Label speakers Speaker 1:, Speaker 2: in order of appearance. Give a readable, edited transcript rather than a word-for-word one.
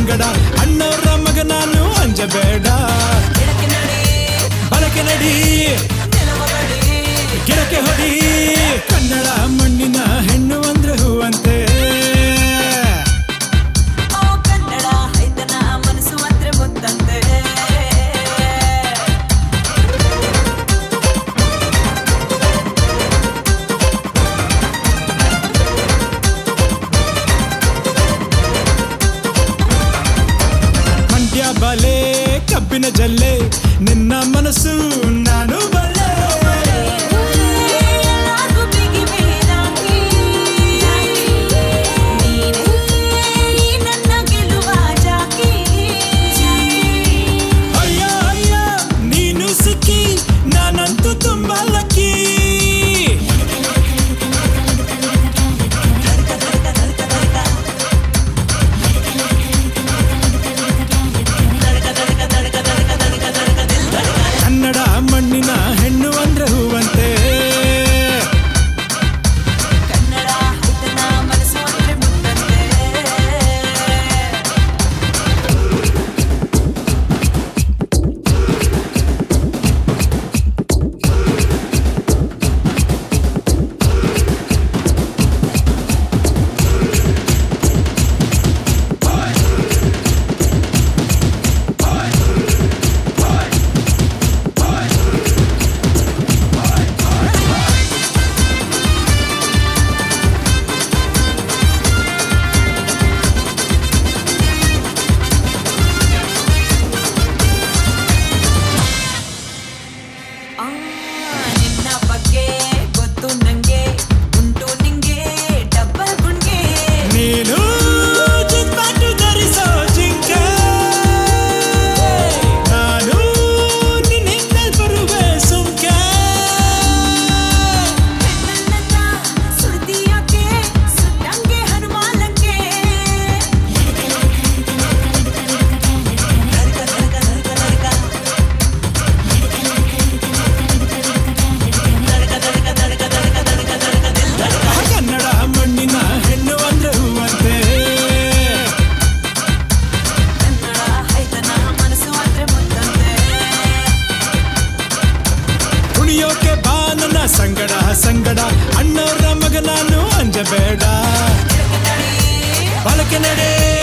Speaker 1: ಸಂಗಡ ಅಣ್ಣವ್ರ ಮಗ ನಾನು ಅಂಜಬೇಡ ಬಳಕೆ ನಡಿ ಗಿಡಕ್ಕೆ ಹೊಡಿ ಕನ್ನಡ ಮಣ್ಣಿನ ಹೆಣ್ಣು ಅಂದ್ರೆ ಹೂವಂತೆ
Speaker 2: ಕನ್ನಡ ಹೈದನ ಮನಸ್ಸು ಅಂದ್ರೆ ಮುತ್ತಂತೆ
Speaker 1: ಬಲೆ ಕಬ್ಬಿನ ಜಲ್ಲೆ ನಿನ್ನ ಮನಸ್ಸು ನಾನು ಬಲ್ಲೆ ಅಯ್ಯ ಅಯ್ಯ ನೀನು ಸಿಕ್ಕಿ ನಾನಂತೂ ತುಂಬಾ ಲಕ್ಕಿ ಮಣ್ಣಿನ ಹೆಣ್ಣು ಅಂದ್ರೆ ಹೂವಂತೆ
Speaker 2: ಕನ್ನಡ ಹೈದನ ಮನಸ್ಸು ಅಂದ್ರೆ ಮುತ್ತಂತೆ ನಿನ್ನ ಬಗ್ಗೆ ಗೊತ್ತು ನಂಗೆ ಉಂಟು ನಿಂಗೆ ಡಬ್ಬಲ್ ಗುಂಡ್ಗೆ
Speaker 1: ನೀನು ಜಿಂಪಾಟು ಧರಿಸೋ ಜಿಂಕೆ ನಾನು ನಿನ್ನ ಹಿಂದೆ ಬರುವೆ ಸುಮ್ಕೆ
Speaker 2: ನನ್ನ ಸುಳ್ದಿಯಾಕೆ ಸುಟ್ಟಂಗೆ ಹನುಮಾನಂಗೆ
Speaker 1: ಕನ್ನಡ ಮಣ್ಣಿನ ಹೆಣ್ಣು ಅಂದ್ರೆ ಹೂವಂತೆ
Speaker 2: ಕನ್ನಡ ಹೈದನ ಮನಸ್ಸು ಅಂದ್ರೆ ಮುತ್ತಂತೆ
Speaker 1: ಕುಣಿಯೋಕೆ ಬಾ ನನ್ನ ಸಂಗಡ ಸಂಗಡ ಅಣ್ಣವ್ರ ಮಗ ನಾನು ಅಂಜಬೇಡ ಬಳಕೆ ನಡೆ